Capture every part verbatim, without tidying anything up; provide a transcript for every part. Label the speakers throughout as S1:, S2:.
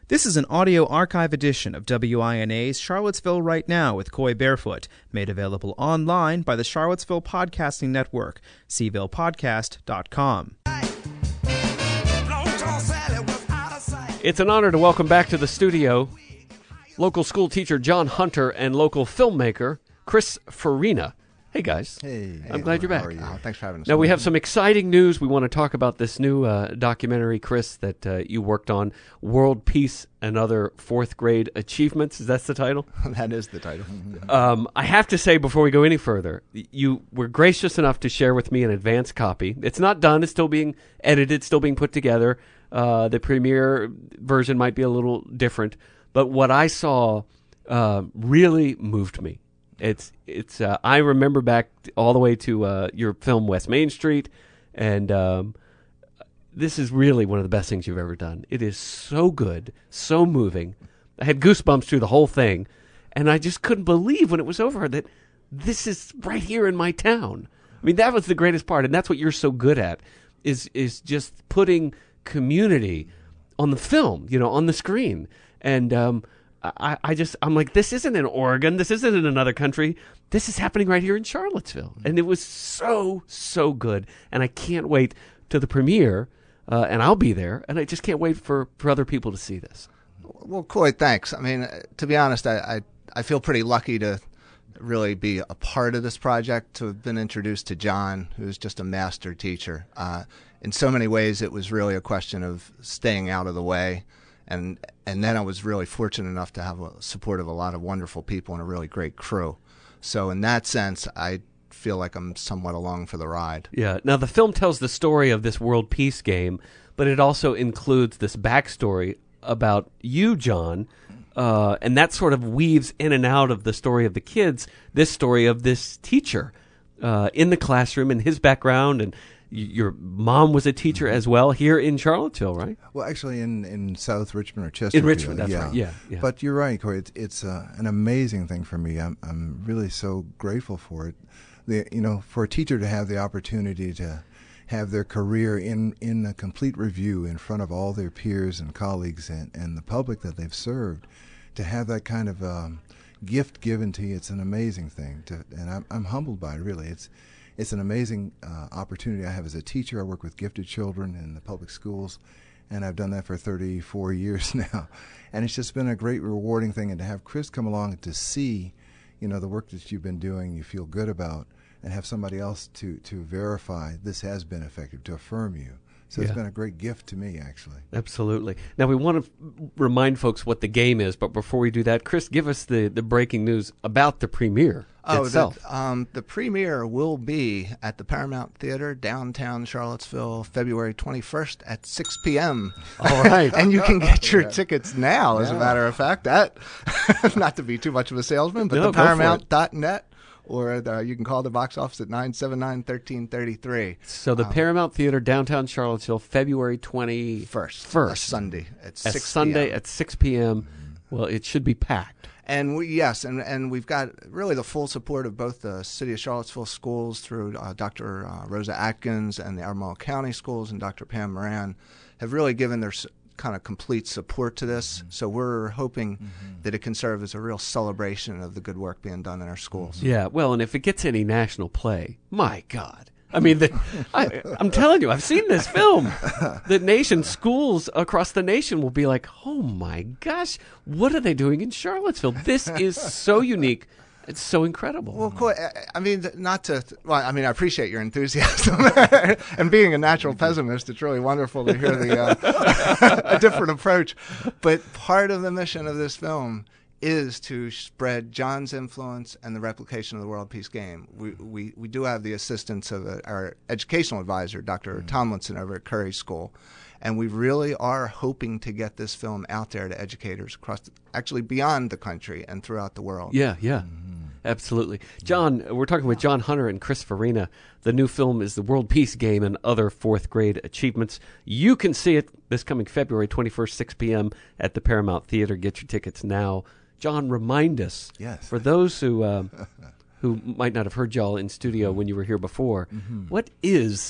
S1: This is an audio archive edition of W I N A's Charlottesville Right Now with Coy Barefoot, made available online by the Charlottesville Podcasting Network, c ville podcast dot com.
S2: It's an honor to welcome back to the studio local school teacher John Hunter and local filmmaker Chris Farina. Hey, guys.
S3: Hey.
S2: I'm glad you're back.
S3: How are you? Oh, thanks for having us.
S2: Now, we have some exciting news. We want to talk about this new uh, documentary, Chris, that uh, you worked on, World Peace and Other Fourth Grade Achievements. Is that the title?
S3: That is the title.
S2: um, I have to say, before we go any further, you were gracious enough to share with me an advance copy. It's not done. It's still being edited, still being put together. Uh, the premiere version might be a little different. But what I saw uh, really moved me. It's it's. Uh, I remember back all the way to uh, your film West Main Street, and um, this is really one of the best things you've ever done. It is so good, so moving. I had goosebumps through the whole thing, and I just couldn't believe when it was over that this is right here in my town. I mean, that was the greatest part, and that's what you're so good at, is is just putting community on the film, you know, on the screen, and. Um, I, I just, I'm like, this isn't in Oregon. This isn't in another country. This is happening right here in Charlottesville. And it was so, so good. And I can't wait to the premiere, uh, and I'll be there. And I just can't wait for, for other people to see this.
S3: Well, Coy, thanks. I mean, to be honest, I, I, I feel pretty lucky to really be a part of this project, to have been introduced to John, who's just a master teacher. Uh, in so many ways, it was really a question of staying out of the way. And and then I was really fortunate enough to have a support of a lot of wonderful people and a really great crew. So in that sense, I feel like I'm somewhat along for the ride.
S2: Yeah. Now, the film tells the story of this World Peace game, but it also includes this backstory about you, John, uh, and that sort of weaves in and out of the story of the kids, this story of this teacher uh, in the classroom and his background, and your mom was a teacher as well here in Charlottesville, right?
S4: Well, actually, in, in South Richmond or Chesterfield.
S2: In Richmond, that's
S4: yeah.
S2: right. Yeah, yeah.
S4: But you're right, Corey. It's, it's uh, an amazing thing for me. I'm I'm really so grateful for it. The you know, for a teacher to have the opportunity to have their career in in a complete review in front of all their peers and colleagues and, and the public that they've served, to have that kind of um, gift given to you, it's an amazing thing. To, and I'm I'm humbled by it. Really, it's. It's an amazing uh, opportunity I have as a teacher. I work with gifted children in the public schools, and I've done that for thirty-four years now. And it's just been a great, rewarding thing. And to have Chris come along and to see, you know, the work that you've been doing, you feel good about, and have somebody else to, to verify this has been effective, to affirm you. So
S2: Yeah.
S4: It's been a great gift to me, actually.
S2: Absolutely. Now, we want to remind folks what the game is, but before we do that, Chris, give us the, the breaking news about the premiere
S3: Oh,
S2: itself.
S3: the, um, the premiere will be at the Paramount Theater, downtown Charlottesville, February twenty-first at six p.m.
S2: All right.
S3: And you can get your tickets now, as a matter of fact. That, not to be too much of a salesman, but
S2: No,
S3: the
S2: go for it.
S3: paramount dot net, or the, you can call the box office at nine seven nine, one three three three.
S2: So the
S3: um,
S2: Paramount Theater, downtown Charlottesville, February twenty-first.
S3: First. A Sunday at
S2: A
S3: six
S2: Sunday
S3: p.m.
S2: at six p.m. Well, it should be packed.
S3: And we, yes, and, and we've got really the full support of both the City of Charlottesville schools through uh, Doctor Uh, Rosa Atkins, and the Albemarle County schools, and Doctor Pam Moran have really given their s- kind of complete support to this. Mm-hmm. So we're hoping mm-hmm. that it can serve as a real celebration of the good work being done in our schools.
S2: Yeah, well, and if it gets any national play, my God. I mean, the, I, I'm telling you, I've seen this film. The nation, schools across the nation will be like, oh my gosh, what are they doing in Charlottesville? This is so unique. It's so incredible.
S3: Well, cool. I mean, not to, well, I mean, I appreciate your enthusiasm. And being a natural pessimist, it's really wonderful to hear the uh, a different approach. But part of the mission of this film is to spread John's influence and the replication of the World Peace Game. We we, we do have the assistance of a, our educational advisor, Doctor Mm-hmm. Tomlinson, over at Curry School. And we really are hoping to get this film out there to educators across, the, actually beyond the country and throughout the world.
S2: Yeah, yeah. Absolutely. John, we're talking with John Hunter and Chris Farina. The new film is The World Peace Game and Other Fourth Grade Achievements. You can see it this coming February twenty-first, six p.m. at the Paramount Theater. Get your tickets now. John, remind us,
S4: Yes.
S2: for those who uh, who might not have heard y'all in studio when you were here before,
S4: Mm-hmm.
S2: what is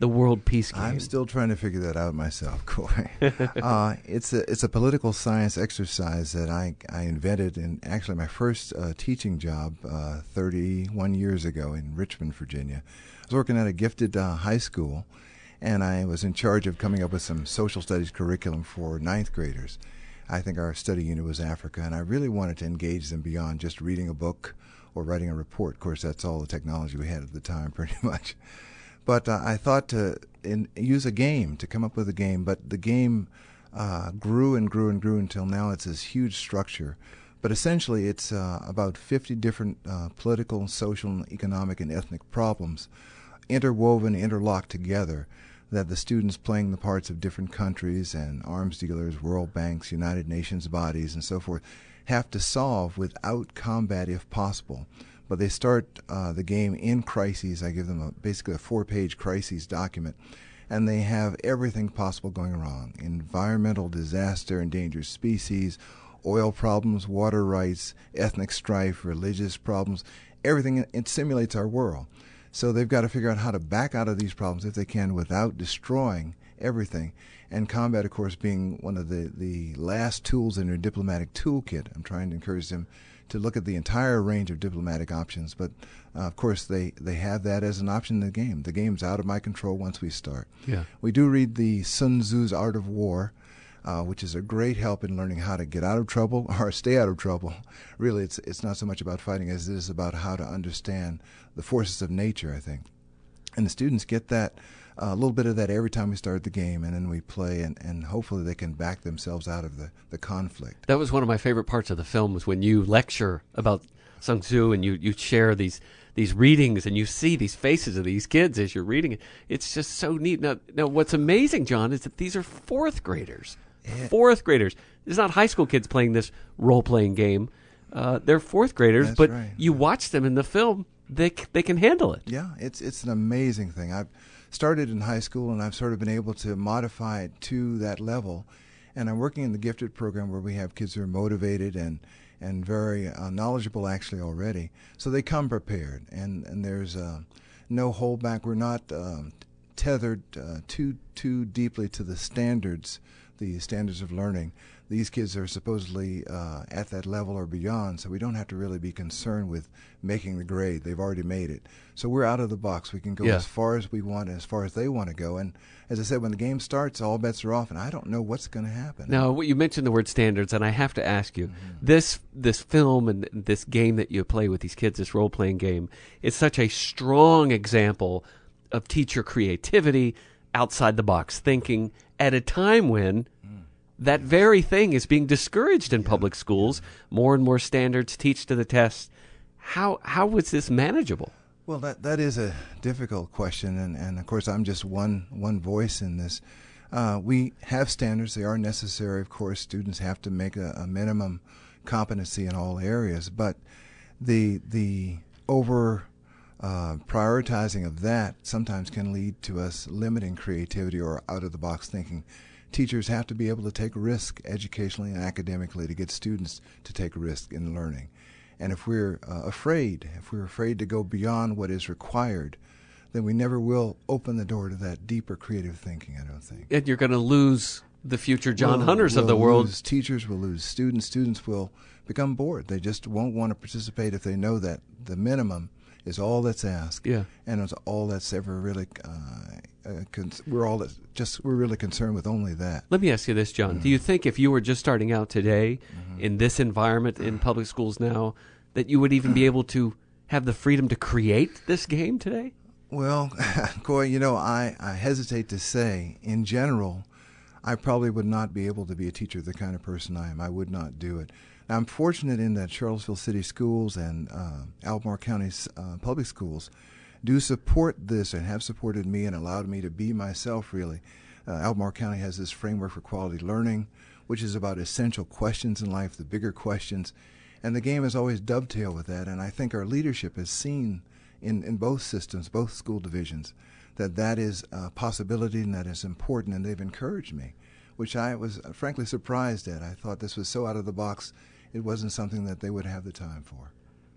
S2: the world peace game?
S4: I'm still trying to figure that out myself, Coy. uh, it's a it's a political science exercise that I I invented in actually my first uh, teaching job uh, thirty-one years ago in Richmond, Virginia. I was working at a gifted uh, high school, and I was in charge of coming up with some social studies curriculum for ninth graders. I think our study unit was Africa, and I really wanted to engage them beyond just reading a book or writing a report. Of course, that's all the technology we had at the time, pretty much. But uh, I thought to in, use a game, to come up with a game, but the game uh, grew and grew and grew until now it's this huge structure. But essentially it's uh, about fifty different uh, political, social, economic, and ethnic problems interwoven, interlocked together, that the students playing the parts of different countries and arms dealers, world banks, United Nations bodies, and so forth, have to solve without combat if possible. But they start uh, the game in crises. I give them a, basically a four-page crises document, and they have everything possible going wrong: environmental disaster, endangered species, oil problems, water rights, ethnic strife, religious problems. Everything, it simulates our world. So they've got to figure out how to back out of these problems if they can without destroying everything. And combat, of course, being one of the, the last tools in their diplomatic toolkit. I'm trying to encourage them to look at the entire range of diplomatic options. But, uh, of course, they, they have that as an option in the game. The game's out of my control once we start.
S2: Yeah.
S4: We do read the Sun Tzu's Art of War, uh, which is a great help in learning how to get out of trouble or stay out of trouble. Really, it's it's not so much about fighting as it is about how to understand the forces of nature, I think. And the students get that, uh, a little bit of that every time we start the game, and then we play, and, and hopefully they can back themselves out of the, the conflict.
S2: That was one of my favorite parts of the film, was when you lecture about Sun Tzu and you, you share these these readings and you see these faces of these kids as you're reading it. It's just so neat. Now, now what's amazing, John, is that these are fourth graders.
S4: Yeah.
S2: Fourth graders. It's not high school kids playing this role-playing game. Uh, they're fourth graders,
S4: That's
S2: but
S4: right.
S2: you watch them in the film, they c- they can handle it.
S4: Yeah, it's it's an amazing thing. I've started in high school, and I've sort of been able to modify it to that level. And I'm working in the gifted program where we have kids who are motivated and and very uh, knowledgeable actually already. So they come prepared, and and there's uh, no holdback. We're not um, tethered uh, too too deeply to the standards, the standards of learning. These kids are supposedly uh, at that level or beyond, so we don't have to really be concerned with making the grade. They've already made it. So we're out of the box. We can go
S2: Yeah.
S4: as far as we want, as far as they want to go. And as I said, when the game starts, all bets are off, and I don't know what's going to happen.
S2: Now, you mentioned the word standards, and I have to ask you, mm-hmm. this this film and this game that you play with these kids, this role-playing game, is such a strong example of teacher creativity, outside-the-box thinking, at a time when that very thing is being discouraged in
S4: Yeah.
S2: public schools. More and more standards, teach to the test. How how was this manageable?
S4: Well, that that is a difficult question, and, and of course I'm just one one voice in this. Uh, we have standards; they are necessary. Of course, students have to make a, a minimum competency in all areas, but the the over uh, prioritizing of that sometimes can lead to us limiting creativity or out of the box thinking. Teachers have to be able to take risk educationally and academically to get students to take risk in learning. And if we're uh, afraid, if we're afraid to go beyond what is required, then we never will open the door to that deeper creative thinking, I don't think.
S2: And you're going to lose the future John
S4: We'll-
S2: Hunters of
S4: we'll
S2: the world.
S4: Lose teachers will lose students. Students will become bored. They just won't want to participate if they know that the minimum is all that's asked,
S2: Yeah.
S4: and it's all that's ever really. Uh, uh, con- we're all that's just we're really concerned with only that.
S2: Let me ask you this, John. Do you think if you were just starting out today in this environment in public schools now, that you would even be able to have the freedom to create this game today?
S4: Well, Coy, you know, I, I hesitate to say, in general, I probably would not be able to be a teacher the kind of person I am. I would not do it. Now, I'm fortunate in that Charlottesville City Schools and uh, Albemarle County uh, Public Schools do support this and have supported me and allowed me to be myself, really. Uh, Albemarle County has this framework for quality learning, which is about essential questions in life, the bigger questions. And the game has always dovetailed with that, and I think our leadership has seen in, in both systems, both school divisions, that that is a possibility and that is important, and they've encouraged me, which I was uh, frankly surprised at. I thought this was so out of the box, it wasn't something that they would have the time for.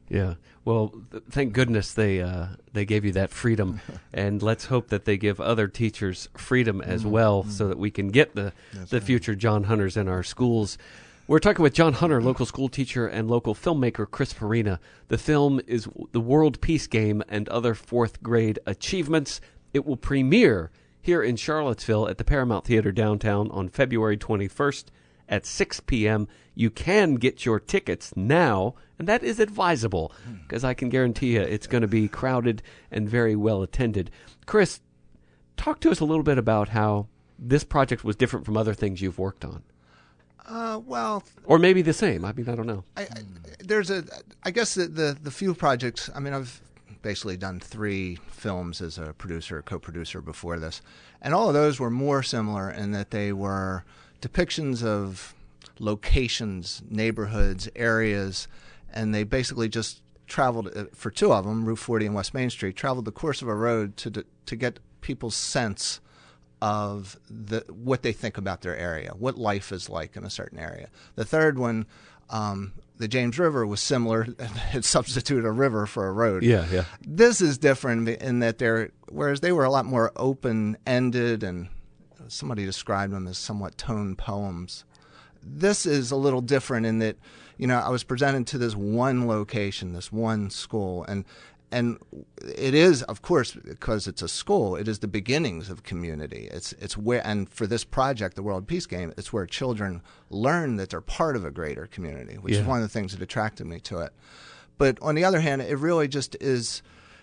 S2: Yeah. Well, th- thank goodness they uh, they gave you that freedom, and let's hope that they give other teachers freedom as mm-hmm. well, mm-hmm. so that we can get the That's the right. future John Hunters in our schools. We're talking with John Hunter, local school teacher and local filmmaker Chris Farina. The film is The World Peace Game and Other Fourth Grade Achievements. It will premiere here in Charlottesville at the Paramount Theater downtown on February twenty-first at six p.m. You can get your tickets now, and that is advisable, because I can guarantee you it's going to be crowded and very well attended. Chris, talk to us a little bit about how this project was different from other things you've worked on.
S3: Uh, well,
S2: or maybe the same. I mean, I don't know.
S3: I, I, there's a, I guess the, the the few projects. I mean, I've basically done three films as a producer, co-producer before this, and all of those were more similar in that they were depictions of locations, neighborhoods, areas, and they basically just traveled, uh, for two of them, Route forty and West Main Street, traveled the course of a road to to get people's sense of the what they think about their area, what life is like in a certain area. The third one, um, the James River, was similar. It substituted a river for a road.
S2: Yeah, yeah.
S3: This is different in that they're, whereas they were a lot more open-ended, and somebody described them as somewhat toned poems. This is a little different in that, you know, I was presented to this one location, this one school, and and it is, of course, because it's a school, it is the beginnings of community. It's it's where, and for this project, the World Peace Game, it's where children learn that they're part of a greater community, which
S2: yeah.
S3: is one of the things that attracted me to it. But on the other hand, it really just is,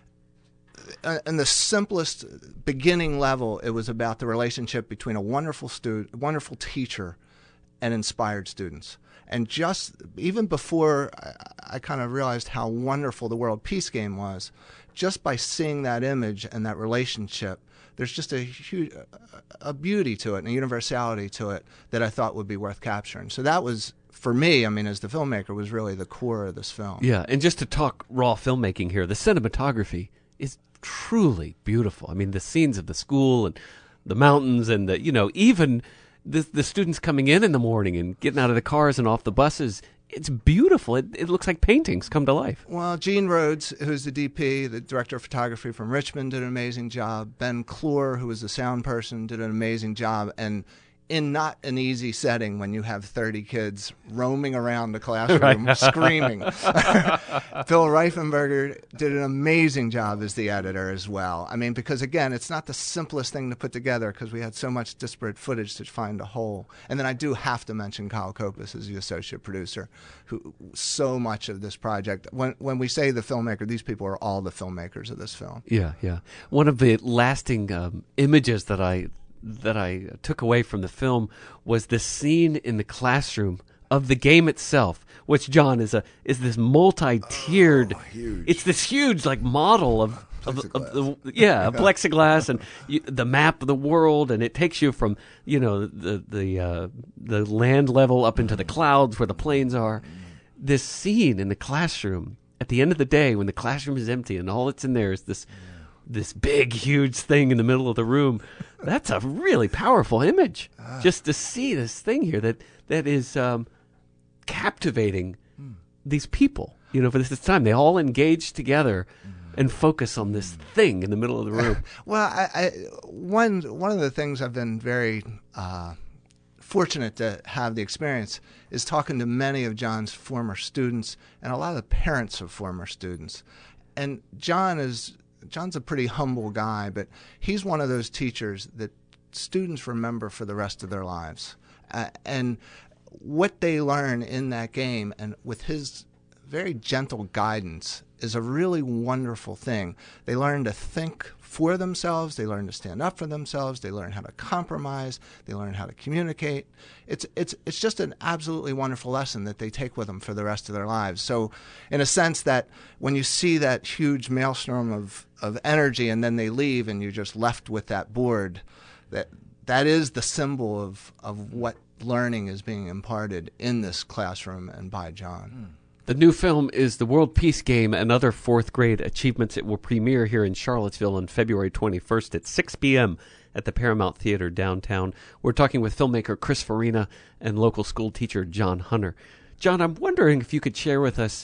S3: uh, in the simplest beginning level, it was about the relationship between a wonderful student, wonderful teacher, and inspired students. And just even before I, I kind of realized how wonderful the World Peace Game was, just by seeing that image and that relationship, there's just a huge a beauty to it and a universality to it that I thought would be worth capturing. So that was, for me, I mean, as the filmmaker, was really the core of this film.
S2: Yeah, and just to talk raw filmmaking here, the cinematography is truly beautiful. I mean, the scenes of the school and the mountains and the, you know, even the the students coming in in the morning and getting out of the cars and off the buses. It's beautiful. It, it looks like paintings come to life.
S3: Well, Gene Rhodes, who's the D P, the director of photography from Richmond, did an amazing job. Ben Clore, who was the sound person, did an amazing job. And in not an easy setting when you have thirty kids roaming around the classroom
S2: right.
S3: screaming. Phil Reifenberger did an amazing job as the editor as well. I mean, because again, it's not the simplest thing to put together because we had so much disparate footage to find a whole. And then I do have to mention Kyle Kopis as the associate producer, who so much of this project, when when we say the filmmaker, these people are all the filmmakers of this film.
S2: Yeah, yeah. One of the lasting um, images that I that I took away from the film was the scene in the classroom of the game itself, which, John, is a is this multi-tiered.
S4: Oh, huge.
S2: It's this huge like model of of, of the yeah, of plexiglass and you, the map of the world, and it takes you from you know the the uh, the land level up into the clouds where the planes are. This scene in the classroom at the end of the day when the classroom is empty and all that's in there is this. this big, huge thing in the middle of the room. That's a really powerful image. Ah. Just to see this thing here that that is um, captivating hmm. these people. You know, for this time, they all engage together mm. and focus on this thing in the middle of the room.
S3: Well, I, I, one one of the things I've been very uh, fortunate to have the experience is talking to many of John's former students and a lot of the parents of former students. And John is... John's a pretty humble guy, but he's one of those teachers that students remember for the rest of their lives. Uh, and what they learn in that game, and with his very gentle guidance, is a really wonderful thing. They learn to think for themselves. They learn to stand up for themselves. They learn how to compromise. They learn how to communicate. It's it's it's just an absolutely wonderful lesson that they take with them for the rest of their lives. So in a sense that when you see that huge maelstrom of, of energy and then they leave and you're just left with that board, that that is the symbol of, of what learning is being imparted in this classroom and by John.
S2: Mm. The new film is The World Peace Game and Other Fourth Grade Achievements. It will premiere here in Charlottesville on February twenty-first at six p.m. at the Paramount Theater downtown. We're talking with filmmaker Chris Farina and local school teacher John Hunter. John, I'm wondering if you could share with us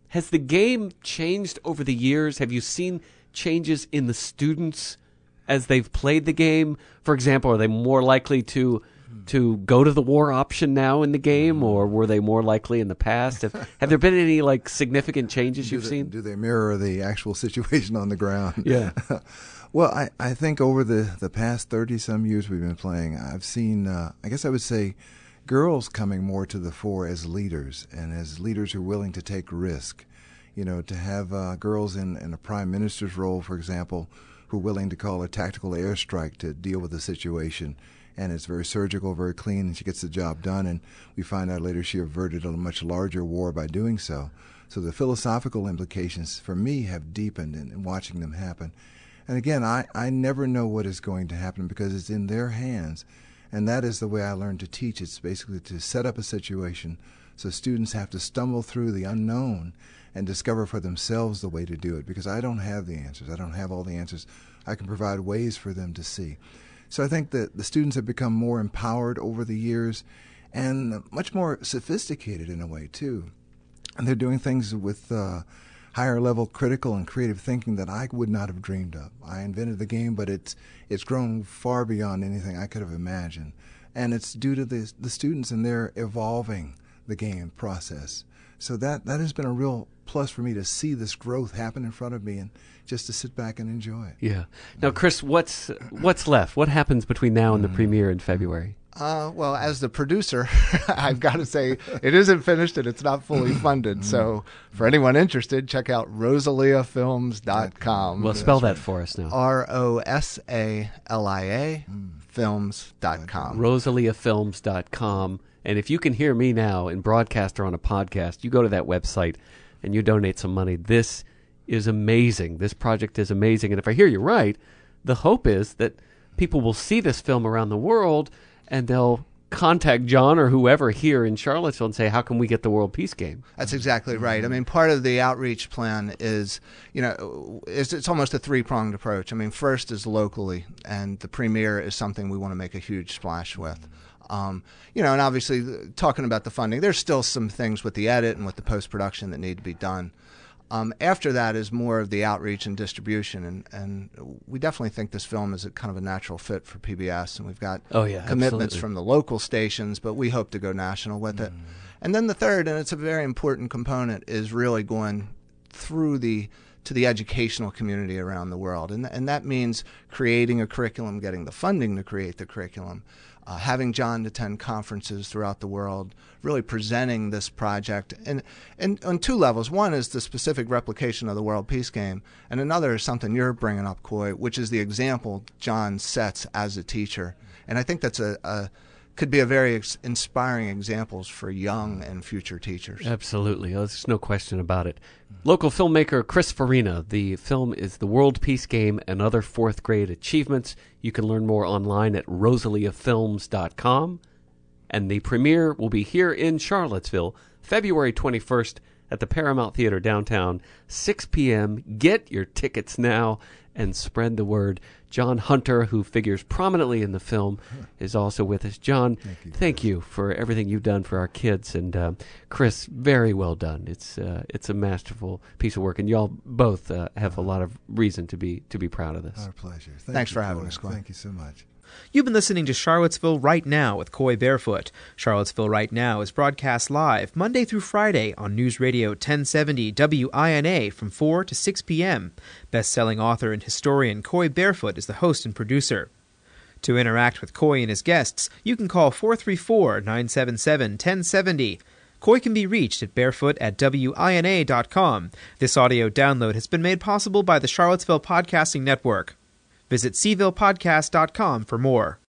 S2: Has the game changed over the years? Have you seen changes in the students as they've played the game? For example, are they more likely to to go to the war option now in the game, or were they more likely in the past? Have, have there been any like significant changes
S4: do
S2: you've
S4: they,
S2: seen?
S4: Do they mirror the actual situation on the ground?
S2: Yeah.
S4: Well, I, I think over the, the past thirty-some years we've been playing, I've seen, uh, I guess I would say, girls coming more to the fore as leaders, and as leaders who are willing to take risk. You know, to have uh, girls in, in a prime minister's role, for example, who are willing to call a tactical airstrike to deal with the situation. And it's very surgical, very clean, and she gets the job done. And we find out later she averted a much larger war by doing so. So the philosophical implications for me have deepened in, in watching them happen. And again, I, I never know what is going to happen because it's in their hands. And that is the way I learned to teach. It's basically to set up a situation so students have to stumble through the unknown and discover for themselves the way to do it, because I don't have the answers. I don't have all the answers. I can provide ways for them to see. So I think that the students have become more empowered over the years and much more sophisticated in a way, too. And they're doing things with uh, higher level critical and creative thinking that I would not have dreamed of. I invented the game, but it's it's grown far beyond anything I could have imagined. And it's due to the, the students and their evolving the game process. So that, that has been a real plus for me to see this growth happen in front of me and just to sit back and enjoy it.
S2: Yeah. Now, Chris, what's what's left? What happens between now and the premiere in February?
S3: Uh, well, as the producer, I've got to say it isn't finished and it's not fully funded. So for anyone interested, check out rosalia films dot com.
S2: Well, spell that for us now.
S3: R O S A L I A films dot com.
S2: rosalia films dot com. And if you can hear me now in broadcast or on a podcast, you go to that website and you donate some money. This is amazing. This project is amazing. And if I hear you right, the hope is that people will see this film around the world and they'll contact John or whoever here in Charlottesville and say, how can we get the World Peace Game?
S3: That's exactly right. I mean, part of the outreach plan is, you know, it's, it's almost a three-pronged approach. I mean, first is locally, and the premiere is something we want to make a huge splash with. Um, you know, and obviously talking about the funding, there's still some things with the edit and with the post-production that need to be done. Um, after that is more of the outreach and distribution, and, and we definitely think this film is a kind of a natural fit for P B S, and we've got
S2: oh, yeah,
S3: commitments
S2: absolutely.
S3: from the local stations, but we hope to go national with it.
S2: Mm.
S3: And then the third, and it's a very important component, is really going through the to the educational community around the world, and and that means creating a curriculum, getting the funding to create the curriculum, uh, having John attend conferences throughout the world, really presenting this project, and and on two levels. One is the specific replication of the World Peace Game, and another is something you're bringing up, Coy, which is the example John sets as a teacher, and I think that's a, a could be a very ex- inspiring examples for young and future teachers.
S2: Absolutely. Oh, there's no question about it. Local filmmaker Chris Farina. The film is The World Peace Game and Other Fourth Grade Achievements. You can learn more online at rosalia films dot com. And the premiere will be here in Charlottesville, February twenty-first at the Paramount Theater downtown, six p.m. Get your tickets now and spread the word. John Hunter, who figures prominently in the film, is also with us. John, thank you, thank you for everything you've done for our kids. And uh, Chris, very well done. It's uh, it's a masterful piece of work, and y'all both uh, have a lot of reason to be to be proud of this.
S4: Our pleasure. Thank
S3: Thanks
S4: you,
S3: for having
S4: Coy.
S3: us, Coy.
S4: Thank you so much.
S1: You've been listening to Charlottesville Right Now with Coy Barefoot. Charlottesville Right Now is broadcast live Monday through Friday on News Radio ten seventy W I N A from four to six p.m. Best-selling author and historian Coy Barefoot is the host and producer. To interact with Coy and his guests, you can call four three four, nine seven seven, one zero seven zero. Coy can be reached at barefoot at W I N A dot com. This audio download has been made possible by the Charlottesville Podcasting Network. Visit c ville podcast dot com for more.